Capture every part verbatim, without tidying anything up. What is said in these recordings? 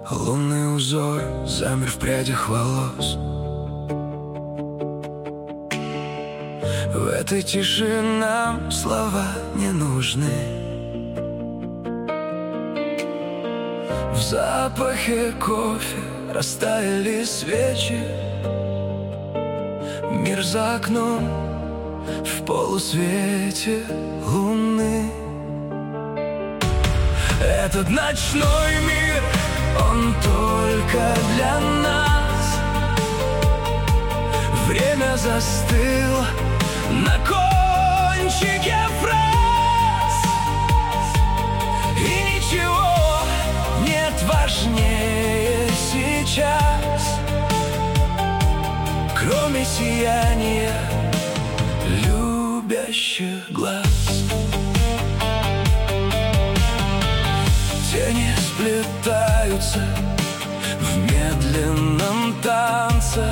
Лунный узор замер в прядях волос. В этой тиши нам слова не нужны. В запахе кофе растаяли свечи. Мир за окном в полусвете луны. Этот ночной мир, он только для нас. Время застыло на кончике фраз, и ничего нет важнее сейчас, кроме сияния любящих глаз. Тени сплетаются в медленном танце.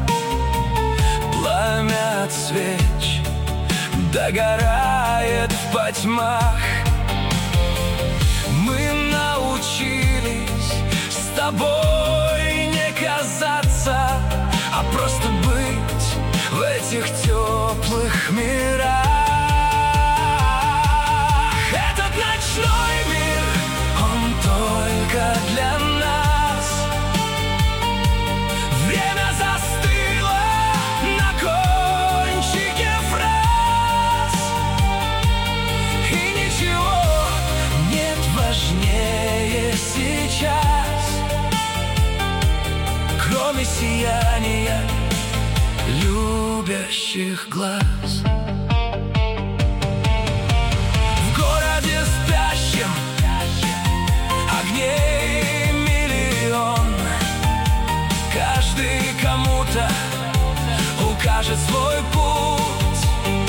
Пламя от свеч догорает в потьмах. Мы научились с тобой не казаться, а просто быть в этих теплых мирах. Этот ночной мир, он только для нас. Время застыло на кончике фраз, и ничего нет важнее сейчас, кроме сияния любящих глаз. В городе спящем огней миллион. Каждый кому-то укажет свой путь,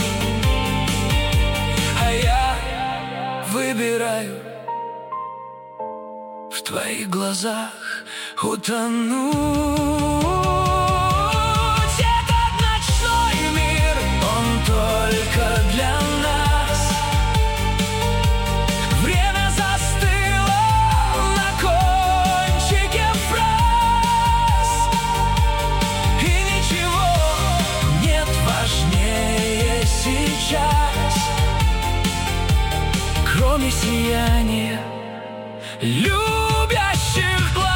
а я выбираю в твоих глазах утонуть. Этот ночной мир, он только для нас. Время застыло на кончике фраз, и ничего нет важнее сейчас, кроме сияния любящих глаз.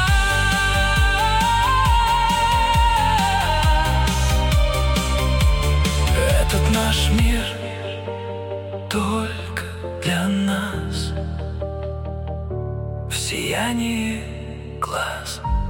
Этот наш мир только для нас, в сиянии глаз.